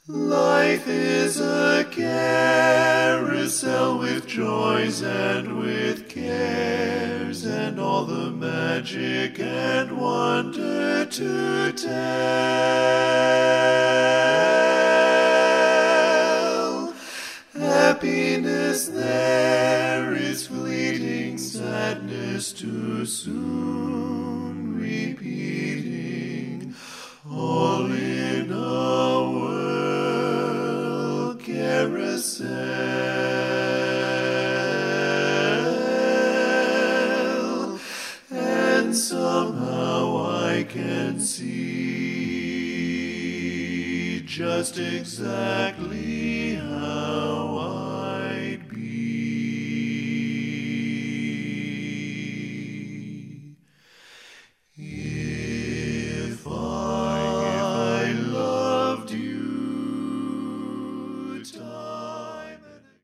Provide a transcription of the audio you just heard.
Life is a carousel with joys and with cares, and all the magic and wonder to tell. Happiness there is fleeting, sadness too soon repeating, all in a world carousel. And somehow I can see just exactly how